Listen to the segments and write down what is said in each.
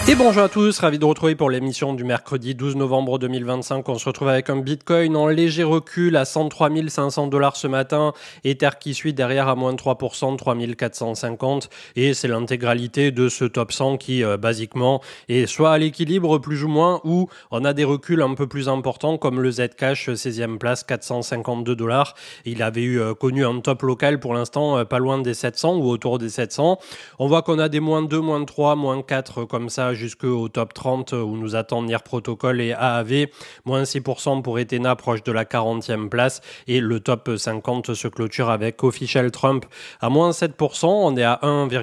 Et bonjour à tous, ravi de retrouver pour l'émission du mercredi 12 novembre 2025. On se retrouve avec un Bitcoin en léger recul à 103 500 $ ce matin. Ether qui suit derrière à moins de 3%, 3 450. Et c'est l'intégralité de ce top 100 qui, basiquement, est soit à l'équilibre plus ou moins, ou on a des reculs un peu plus importants comme le Zcash, 16e place, 452 $. Il avait connu un top local pour l'instant pas loin des 700 ou autour des 700. On voit qu'on a des moins 2, moins 3, moins 4 comme ça jusqu'au top 30 où nous attendent NIR Protocol et AAV, moins 6% pour Ethena proche de la 40e place et le top 50 se clôture avec Official Trump à moins 7%, on est à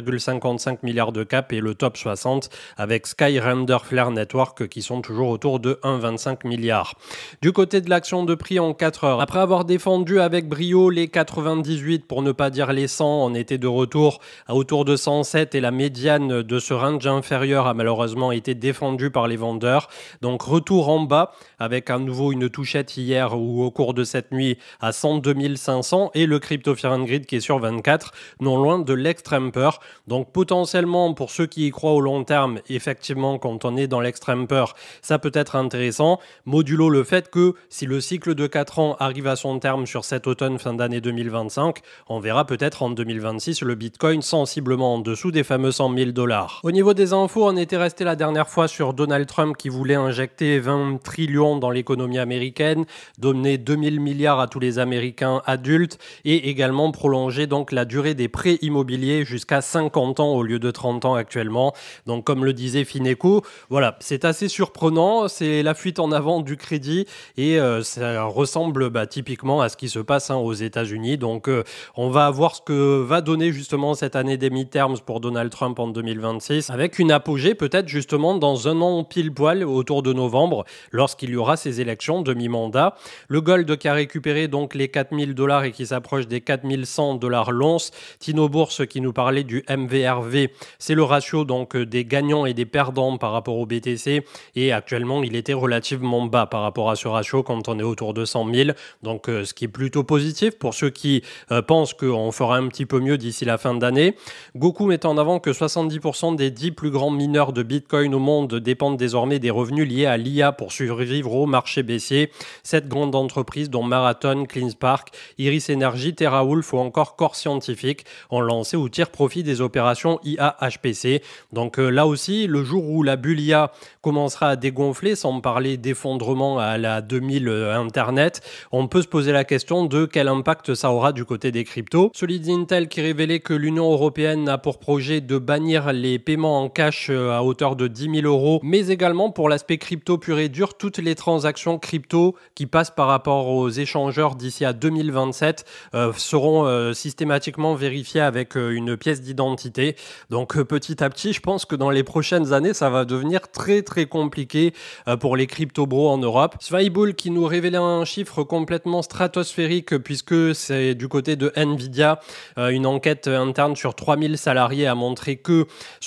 1,55 milliard de cap et le top 60 avec Skyrender Flare Network qui sont toujours autour de 1,25 milliard. Du côté de l'action de prix en 4 heures, après avoir défendu avec brio les 98 pour ne pas dire les 100, on était de retour à autour de 107 et la médiane de ce range inférieur a malheureusement été défendu par les vendeurs. Donc retour en bas avec à nouveau une touchette hier ou au cours de cette nuit à 102 500 et le Crypto Fear and Greed qui est sur 24, non loin de l'extrême peur. Donc potentiellement pour ceux qui y croient au long terme, effectivement quand on est dans l'extrême peur, ça peut être intéressant. Modulo le fait que si le cycle de 4 ans arrive à son terme sur cet automne fin d'année 2025, on verra peut-être en 2026 le Bitcoin sensiblement en dessous des fameux 100 000 $. Au niveau des infos, on était resté la dernière fois sur Donald Trump qui voulait injecter 20 trillions dans l'économie américaine, donner 2000 milliards à tous les Américains adultes et également prolonger donc la durée des prêts immobiliers jusqu'à 50 ans au lieu de 30 ans actuellement. Donc comme le disait Fineco, voilà, c'est assez surprenant, c'est la fuite en avant du crédit et ça ressemble typiquement à ce qui se passe aux États-Unis. Donc on va voir ce que va donner justement cette année des midterms pour Donald Trump en 2026 avec une apogée peut-être justement dans un an pile poil autour de novembre lorsqu'il y aura ces élections de mi-mandat. Le gold qui a récupéré donc les 4000 $ et qui s'approche des 4100 $ l'once. Tino Bourse qui nous parlait du MVRV, c'est le ratio donc des gagnants et des perdants par rapport au BTC et actuellement il était relativement bas par rapport à ce ratio quand on est autour de 100 000. Donc ce qui est plutôt positif pour ceux qui pensent qu'on fera un petit peu mieux d'ici la fin d'année. Goku met en avant que 70% des 10 plus grands mineurs de Bitcoin au monde dépendent désormais des revenus liés à l'IA pour survivre au marché baissier. 7 grandes entreprises dont Marathon, CleanSpark, Iris Energy, TerraWolf ou encore Core Scientific ont lancé ou tirent profit des opérations IA HPC. Donc là aussi, le jour où la bulle IA commencera à dégonfler, sans parler d'effondrement à la 2000 Internet, on peut se poser la question de quel impact ça aura du côté des cryptos. Solid Intel qui révélait que l'Union européenne a pour projet de bannir les paiements en cash à hauteur de 10 000 €, mais également pour l'aspect crypto pur et dur, toutes les transactions crypto qui passent par rapport aux échangeurs d'ici à 2027 seront systématiquement vérifiées avec une pièce d'identité. Donc petit à petit, je pense que dans les prochaines années, ça va devenir très très compliqué pour les crypto-bros en Europe. Swybull qui nous révélait un chiffre complètement stratosphérique puisque c'est du côté de Nvidia. Une enquête interne sur 3000 salariés a montré que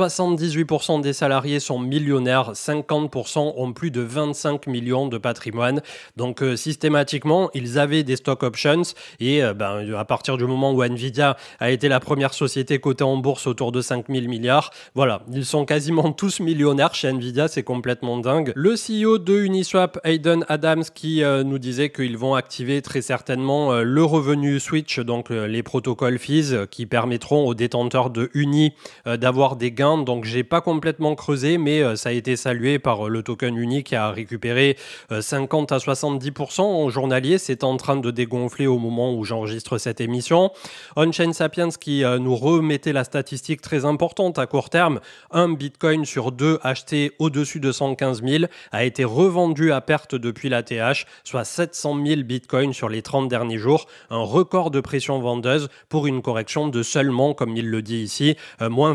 78% des salariés sont millionnaires, 50% ont plus de 25 millions de patrimoine. Donc systématiquement, ils avaient des stock options et à partir du moment où Nvidia a été la première société cotée en bourse autour de 5000 milliards, voilà, ils sont quasiment tous millionnaires chez Nvidia, c'est complètement dingue. Le CEO de Uniswap, Hayden Adams, qui nous disait qu'ils vont activer très certainement le revenu switch, donc les protocoles fees qui permettront aux détenteurs de Uni d'avoir des gains. Donc j'ai pas complètement creusé, mais ça a été salué par le token Uni qui a récupéré 50 à 70% en journalier. C'est en train de dégonfler au moment où j'enregistre cette émission. On-Chain Sapiens qui nous remettait la statistique très importante à court terme. Un Bitcoin sur 2 acheté au-dessus de 115 000 a été revendu à perte depuis la TH, soit 700 000 Bitcoins sur les 30 derniers jours. Un record de pression vendeuse pour une correction de seulement, comme il le dit ici, moins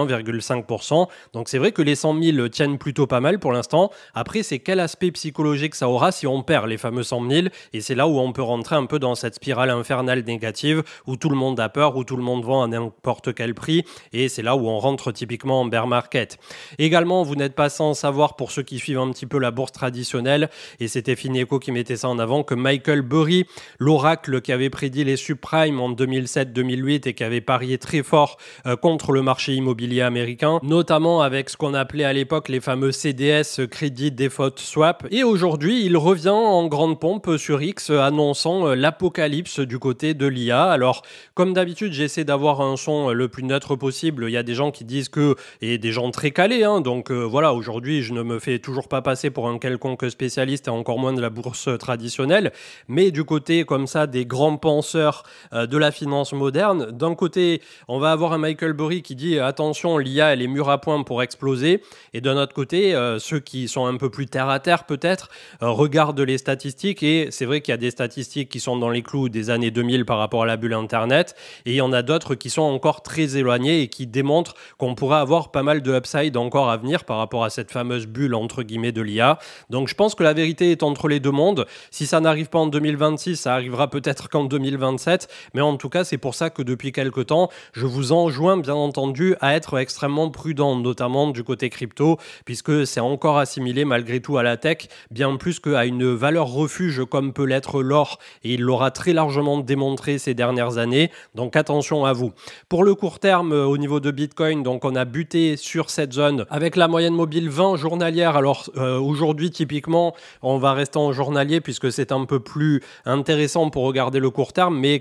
21,5%. Donc c'est vrai que les 100 000 tiennent plutôt pas mal pour l'instant. Après, c'est quel aspect psychologique ça aura si on perd les fameux 100 000 et c'est là où on peut rentrer un peu dans cette spirale infernale négative où tout le monde a peur, où tout le monde vend à n'importe quel prix et c'est là où on rentre typiquement en bear market. Également, vous n'êtes pas sans savoir pour ceux qui suivent un petit peu la bourse traditionnelle et c'était Fineco qui mettait ça en avant que Michael Burry, l'oracle qui avait prédit les subprimes en 2007-2008 et qui avait parié très fort contre le marché immobilier américain, notamment avec ce qu'on qu'on appelait à l'époque les fameux CDS, Credit Default Swap. Et aujourd'hui, il revient en grande pompe sur X, annonçant l'apocalypse du côté de l'IA. Alors, comme d'habitude, j'essaie d'avoir un son le plus neutre possible. Il y a des gens qui disent que, et des gens très calés, hein, donc voilà, aujourd'hui, je ne me fais toujours pas passer pour un quelconque spécialiste et encore moins de la bourse traditionnelle. Mais du côté, comme ça, des grands penseurs de la finance moderne, d'un côté, on va avoir un Michael Burry qui dit attention, l'IA elle est mûre à point pour exploser, et d'un autre côté ceux qui sont un peu plus terre à terre peut-être regardent les statistiques, et c'est vrai qu'il y a des statistiques qui sont dans les clous des années 2000 par rapport à la bulle internet, et il y en a d'autres qui sont encore très éloignées et qui démontrent qu'on pourrait avoir pas mal de upside encore à venir par rapport à cette fameuse bulle entre guillemets de l'IA. Donc je pense que la vérité est entre les deux mondes. Si ça n'arrive pas en 2026, ça arrivera peut-être qu'en 2027, mais en tout cas c'est pour ça que depuis quelque temps je vous enjoins bien entendu à être extrêmement prudent, notamment du côté crypto, puisque c'est encore assimilé malgré tout à la tech, bien plus qu'à une valeur refuge comme peut l'être l'or, et il l'aura très largement démontré ces dernières années, donc attention à vous. Pour le court terme, au niveau de Bitcoin, donc on a buté sur cette zone avec la moyenne mobile 20 journalière. Alors aujourd'hui typiquement on va rester en journalier puisque c'est un peu plus intéressant pour regarder le court terme, mais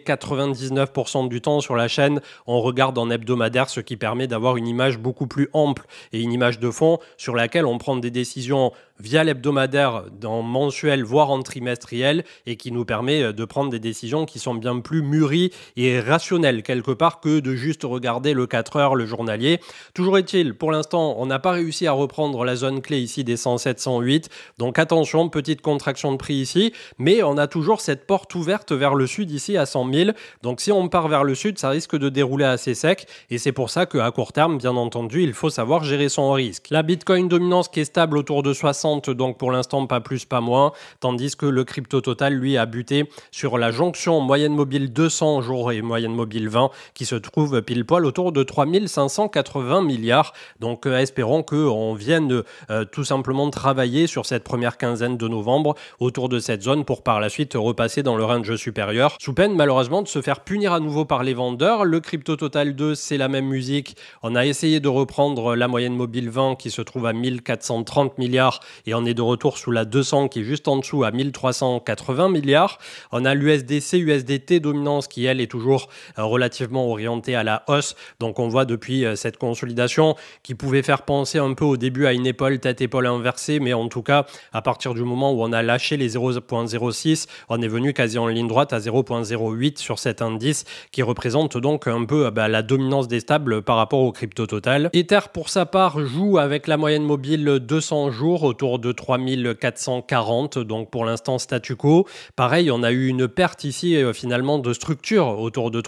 99% du temps sur la chaîne on regarde en hebdomadaire, ce qui permet d'avoir une image beaucoup plus ample et une image de fond sur laquelle on prend des décisions via l'hebdomadaire, dans mensuel, voire en trimestriel, et qui nous permet de prendre des décisions qui sont bien plus mûries et rationnelles quelque part que de juste regarder le 4 heures, le journalier. Toujours est-il, pour l'instant, on n'a pas réussi à reprendre la zone clé ici des 107, 108, donc attention, petite contraction de prix ici, mais on a toujours cette porte ouverte vers le sud ici à 100 000, donc si on part vers le sud, ça risque de dérouler assez sec, et c'est pour ça qu'à court terme, bien entendu, il faut savoir gérer son risque. La Bitcoin dominance qui est stable autour de 60, donc pour l'instant pas plus pas moins, tandis que le crypto total lui a buté sur la jonction moyenne mobile 200 jours et moyenne mobile 20 qui se trouve pile poil autour de 3580 milliards. Donc espérons qu'on vienne tout simplement travailler sur cette première quinzaine de novembre autour de cette zone pour par la suite repasser dans le range supérieur, sous peine malheureusement de se faire punir à nouveau par les vendeurs. Le crypto total 2 c'est la même musique, on a essayé de reprendre la moyenne mobile 20 qui se trouve à 1430 milliards et on est de retour sous la 200 qui est juste en dessous à 1380 milliards. On a l'USDC, USDT dominance qui elle est toujours relativement orientée à la hausse. Donc on voit depuis cette consolidation qui pouvait faire penser un peu au début à une épaule, tête-épaule inversée, mais en tout cas à partir du moment où on a lâché les 0.06, on est venu quasi en ligne droite à 0.08 sur cet indice qui représente donc un peu la dominance des stables par rapport au crypto total. Ether pour sa part joue avec la moyenne mobile 200 jours autour de 3440, donc pour l'instant statu quo. Pareil, on a eu une perte ici finalement de structure autour de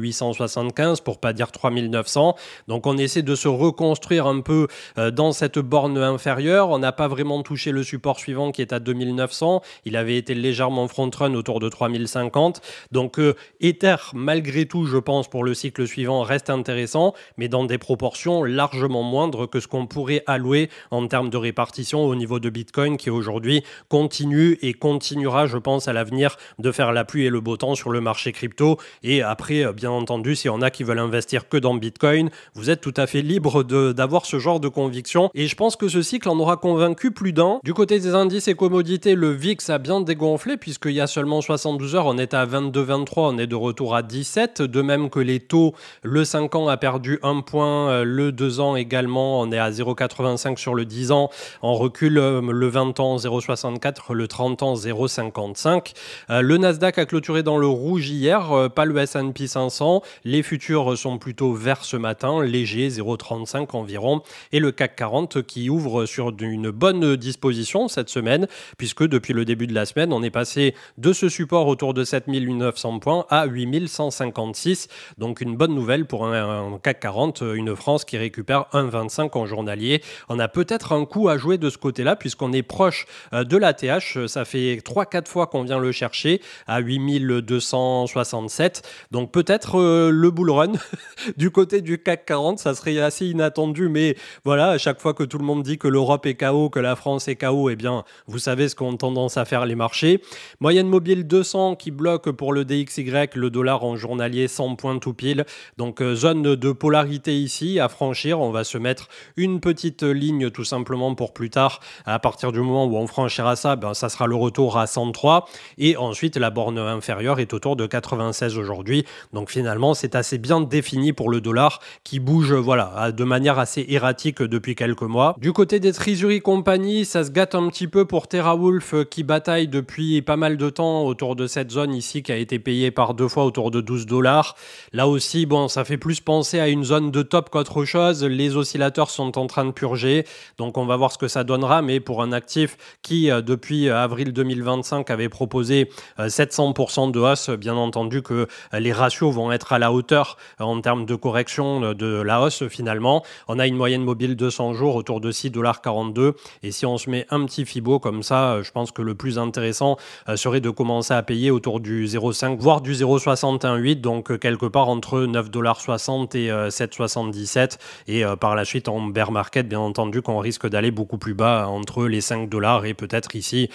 3875 pour pas dire 3900. Donc on essaie de se reconstruire un peu dans cette borne inférieure. On n'a pas vraiment touché le support suivant qui est à 2900. Il avait été légèrement front-run autour de 3050. Donc Ether, malgré tout, je pense pour le cycle suivant, reste intéressant, mais dans des proportions largement moindres que ce qu'on pourrait allouer en termes de répartition au niveau de Bitcoin qui aujourd'hui continue et continuera, je pense, à l'avenir de faire la pluie et le beau temps sur le marché crypto. Et après, bien entendu, s'il y en a qui veulent investir que dans Bitcoin, vous êtes tout à fait libre d'avoir ce genre de conviction. Et je pense que ce cycle en aura convaincu plus d'un. Du côté des indices et commodités, le VIX a bien dégonflé puisqu'il y a seulement 72 heures, on est à 22,23, on est de retour à 17. De même que les taux, le 5 ans a perdu 1 point, le 2 ans également, on est à 0,85 sur le 10 ans, en recul le 20 ans 0,64, le 30 ans 0,55. Le Nasdaq a clôturé dans le rouge hier, pas le S&P 500. Les futurs sont plutôt verts ce matin, léger 0,35 environ. Et le CAC 40 qui ouvre sur une bonne disposition cette semaine, puisque depuis le début de la semaine, on est passé de ce support autour de 7900 points à 8156. Donc une bonne nouvelle pour un CAC 40, une France qui récupère 1,25 en journalier. On a peut-être un coup à jouer de ce côté-là, puisqu'on est proche de l'ATH. Ça fait 3-4 fois qu'on vient le chercher à 8267. Donc peut-être le bull run du côté du CAC 40, ça serait assez inattendu, mais voilà, à chaque fois que tout le monde dit que l'Europe est KO, que la France est KO, eh bien, vous savez ce qu'ont tendance à faire les marchés. Moyenne mobile 200 qui bloque pour le DXY, le dollar en journalier 100 points tout pile. Donc zone de polarité ici à franchir. On va se mettre une petite ligne tout simplement pour plus tard. À partir du moment où on franchira ça, ça sera le retour à 103. Et ensuite, la borne inférieure est autour de 96 aujourd'hui. Donc finalement, c'est assez bien défini pour le dollar qui bouge de manière assez erratique depuis quelques mois. Du côté des Treasury Company, ça se gâte un petit peu pour TeraWulf qui bataille depuis pas mal de temps autour de cette zone ici qui a été payée par 2 fois autour de 12 $. Là aussi, ça fait plus penser à une zone de top qu'autre chose. Les oscillateurs sont en train de purger, donc on va voir ce que ça donnera, mais pour un actif qui, depuis avril 2025, avait proposé 700% de hausse, bien entendu que les ratios vont être à la hauteur en termes de correction de la hausse finalement. On a une moyenne mobile 200 jours autour de 6,42 $, et si on se met un petit Fibo comme ça, je pense que le plus intéressant serait de commencer à payer autour du 0,5 voire du 0,618, donc quelque part entre 9,60 $ et 7,77 $, et par la suite en bear market, bien entendu qu'on risque d'aller beaucoup plus bas entre les 5 $ et peut-être ici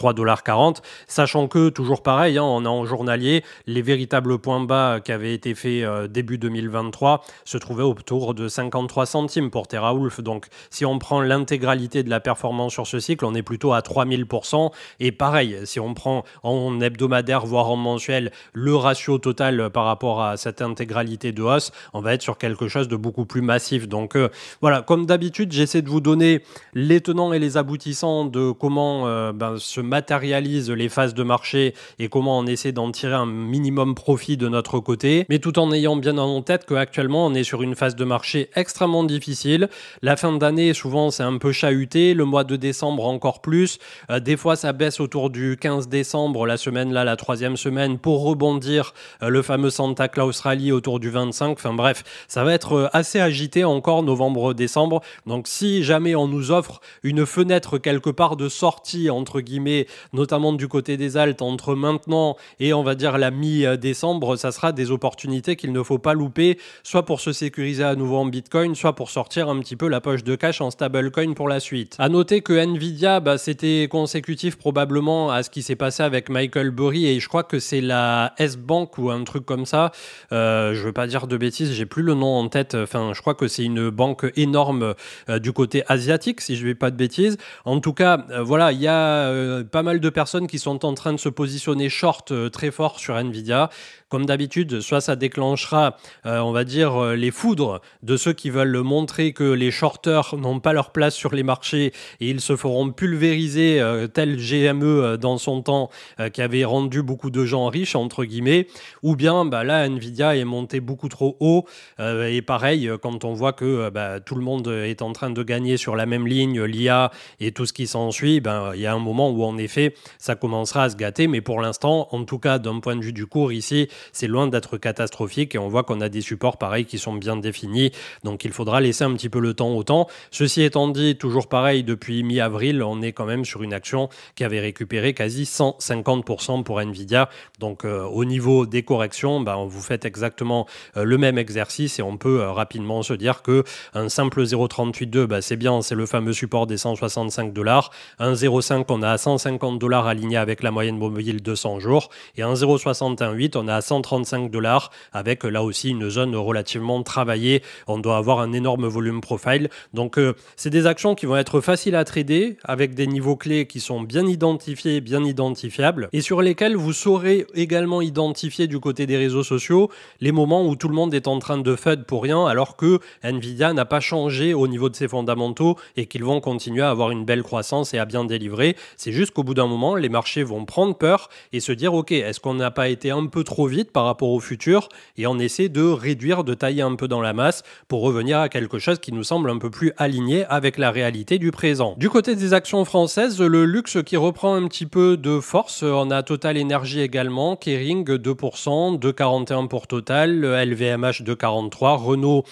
3,40 $, sachant que toujours pareil, on a en journalier les véritables points bas qui avaient été faits début 2023 se trouvaient autour de 53 centimes pour TeraWulf. Donc si on prend l'intégralité de la performance sur ce cycle, on est plutôt à 3000%. Et pareil, si on prend en hebdomadaire voire en mensuel le ratio total par rapport à cette intégralité de hausse, on va être sur quelque chose de beaucoup plus massif. Donc voilà, comme d'habitude, j'essaie de vous donner les tenants et les aboutissants de comment se matérialisent les phases de marché et comment on essaie d'en tirer un minimum profit de notre côté, mais tout en ayant bien en tête qu'actuellement on est sur une phase de marché extrêmement difficile. La fin d'année, souvent c'est un peu chahuté, le mois de décembre encore plus, des fois ça baisse autour du 15 décembre, la semaine là, la 3e semaine, pour rebondir le fameux Santa Claus Rally autour du 25, enfin bref, ça va être assez agité encore novembre-décembre, donc si jamais on nous offre une fenêtre quelque part de sortie entre guillemets, notamment du côté des altes entre maintenant et on va dire la mi-décembre, ça sera des opportunités qu'il ne faut pas louper, soit pour se sécuriser à nouveau en Bitcoin, soit pour sortir un petit peu la poche de cash en stablecoin pour la suite. À noter que Nvidia, c'était consécutif probablement à ce qui s'est passé avec Michael Burry, et je crois que c'est la S-Bank ou un truc comme ça, je veux pas dire de bêtises, j'ai plus le nom en tête, enfin je crois que c'est une banque énorme du côté asiatique si je ne vais pas de bêtises. En tout cas, voilà, il y a pas mal de personnes qui sont en train de se positionner short très fort sur Nvidia. Comme d'habitude, soit ça déclenchera, on va dire, les foudres de ceux qui veulent montrer que les shorteurs n'ont pas leur place sur les marchés et ils se feront pulvériser tel GME dans son temps qui avait rendu beaucoup de gens riches, entre guillemets, ou bien là, Nvidia est monté beaucoup trop haut et pareil, quand on voit que tout le monde est en train de gagner sur la même ligne, l'IA et tout ce qui s'ensuit, il y a un moment où en effet, ça commencera à se gâter, mais pour l'instant, en tout cas d'un point de vue du cours ici, c'est loin d'être catastrophique et on voit qu'on a des supports pareils qui sont bien définis, donc il faudra laisser un petit peu le temps au temps. Ceci étant dit, toujours pareil, depuis mi-avril, on est quand même sur une action qui avait récupéré quasi 150% pour Nvidia, donc au niveau des corrections, vous faites exactement le même exercice et on peut rapidement se dire que un simple 0,382, c'est bien, c'est le fameux support des 165 $, un 0,5 on a à 150 $ aligné avec la moyenne mobile 200 jours, et un 0,618 on a à 135 $ avec là aussi une zone relativement travaillée. On doit avoir un énorme volume profile. Donc c'est des actions qui vont être faciles à trader avec des niveaux clés qui sont bien identifiés, bien identifiables et sur lesquels vous saurez également identifier du côté des réseaux sociaux les moments où tout le monde est en train de FUD pour rien alors que Nvidia n'a pas changé au niveau de ses fondamentaux et qu'ils vont continuer à avoir une belle croissance et à bien délivrer. C'est juste qu'au bout d'un moment, les marchés vont prendre peur et se dire ok, est-ce qu'on n'a pas été un peu trop vite par rapport au futur, et on essaie de réduire, de tailler un peu dans la masse pour revenir à quelque chose qui nous semble un peu plus aligné avec la réalité du présent. Du côté des actions françaises, le luxe qui reprend un petit peu de force, on a Total Energy également, Kering 2%, 2,41 pour Total, LVMH 2,43, Renault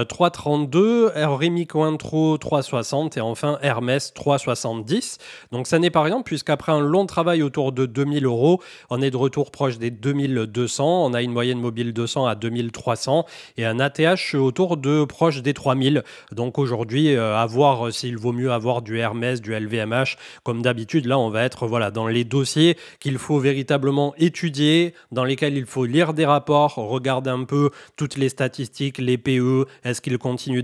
3,32, Rémy Cointreau 3,60 et enfin Hermès 3,70. Donc ça n'est pas rien puisqu'après un long travail autour de 2000 €, on est de retour proche des 2200, on a une moyenne mobile 200 à 2300 et un ATH autour de proche des 3000. Donc aujourd'hui, à voir s'il vaut mieux avoir du Hermès, du LVMH. Comme d'habitude, là, on va être dans les dossiers qu'il faut véritablement étudier, dans lesquels il faut lire des rapports, regarder un peu toutes les statistiques, les PE, est-ce qu'ils continuent d'investir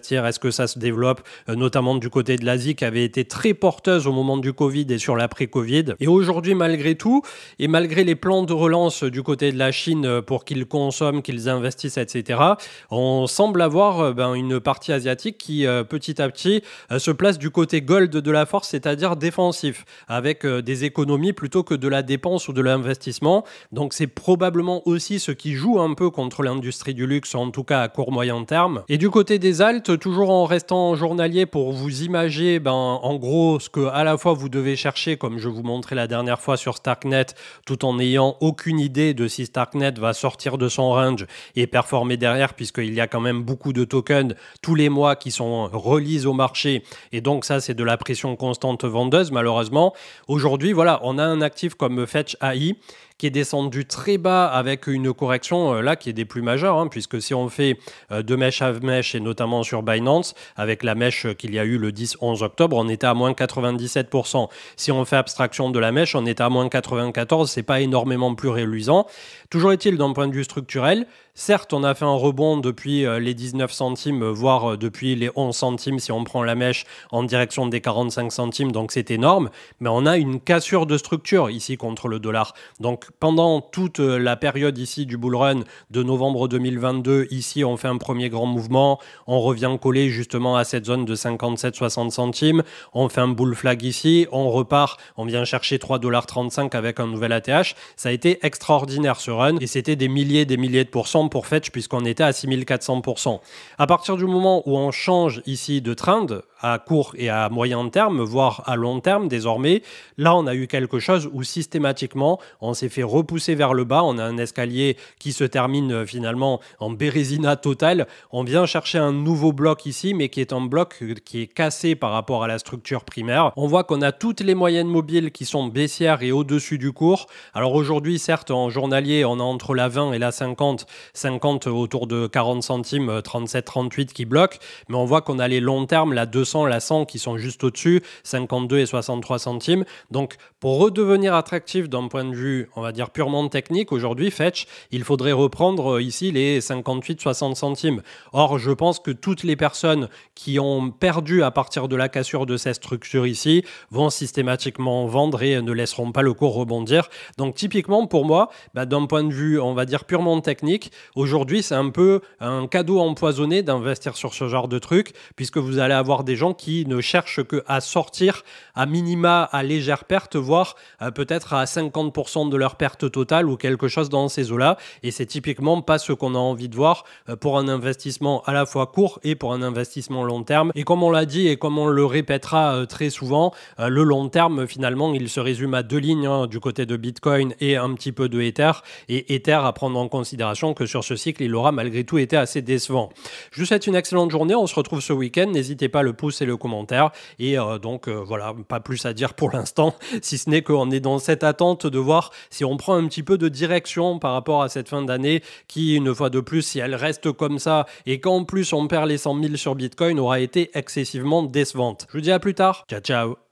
investir? Est-ce que ça se développe, notamment du côté de l'Asie qui avait été très porteuse au moment du Covid et sur l'après-Covid. Et aujourd'hui, malgré tout, et malgré les plans de relance du côté de la Chine pour qu'ils consomment, qu'ils investissent, etc., on semble avoir une partie asiatique qui, petit à petit, se place du côté gold de la force, c'est-à-dire défensif, avec des économies plutôt que de la dépense ou de l'investissement. Donc c'est probablement aussi ce qui joue un peu contre l'industrie du luxe, en tout cas à court moyen terme. Et du côté des altes, toujours en restant journalier pour vous imager en gros ce que à la fois vous devez chercher, comme je vous montrais la dernière fois sur Starknet, tout en n'ayant aucune idée de si Starknet va sortir de son range et performer derrière, puisqu'il y a quand même beaucoup de tokens tous les mois qui sont release au marché, et donc ça c'est de la pression constante vendeuse malheureusement. Aujourd'hui, voilà, on a un actif comme Fetch AI qui est descendu très bas avec une correction là qui est des plus majeures, puisque si on fait de mèche à mèche, et notamment sur Binance, avec la mèche qu'il y a eu le 10-11 octobre, on était à moins 97%. Si on fait abstraction de la mèche, on était à moins 94%, c'est pas énormément plus reluisant. Toujours est-il, d'un point de vue structurel, certes, on a fait un rebond depuis les 19 centimes, voire depuis les 11 centimes si on prend la mèche en direction des 45 centimes, donc c'est énorme, mais on a une cassure de structure ici contre le dollar. Donc pendant toute la période ici du bull run de novembre 2022, ici on fait un premier grand mouvement, on revient coller justement à cette zone de 57-60 centimes, on fait un bull flag ici, on repart, on vient chercher 3,35$ avec un nouvel ATH. Ça a été extraordinaire ce run, et c'était des milliers de pourcents pour Fetch, puisqu'on était à 6400%. À partir du moment où on change ici de trend à court et à moyen terme, voire à long terme désormais, là on a eu quelque chose où systématiquement on s'est fait repousser vers le bas, on a un escalier qui se termine finalement en bérésina totale, on vient chercher un nouveau bloc ici, mais qui est un bloc qui est cassé par rapport à la structure primaire. On voit qu'on a toutes les moyennes mobiles qui sont baissières et au-dessus du cours. Alors aujourd'hui, certes, en journalier, on a entre la 20 et la 50 autour de 40 centimes, 37, 38 qui bloquent, mais on voit qu'on a les longs termes, la 200, la 100 qui sont juste au-dessus, 52 et 63 centimes. Donc pour redevenir attractif d'un point de vue, on va dire purement technique, aujourd'hui Fetch, il faudrait reprendre ici les 58-60 centimes. Or, je pense que toutes les personnes qui ont perdu à partir de la cassure de cette structure ici vont systématiquement vendre et ne laisseront pas le cours rebondir. Donc typiquement pour moi, d'un point de vue, on va dire purement technique, aujourd'hui c'est un peu un cadeau empoisonné d'investir sur ce genre de truc, puisque vous allez avoir des gens qui ne cherchent qu'à sortir à minima à légère perte, voire peut-être à 50% de leur perte totale ou quelque chose dans ces eaux-là, et c'est typiquement pas ce qu'on a envie de voir pour un investissement à la fois court et pour un investissement long terme. Et comme on l'a dit et comme on le répétera très souvent, le long terme finalement il se résume à deux lignes, du côté de Bitcoin et un petit peu de Ether, et Ether à prendre en considération que sur ce cycle il aura malgré tout été assez décevant. Je vous souhaite une excellente journée, on se retrouve ce week-end, n'hésitez pas à le pouce et le commentaire, et voilà, pas plus à dire pour l'instant, si ce n'est qu'on est dans cette attente de voir si on prend un petit peu de direction par rapport à cette fin d'année qui, une fois de plus, si elle reste comme ça et qu'en plus on perd les 100 000 sur Bitcoin, aura été excessivement décevante. Je vous dis à plus tard, ciao ciao.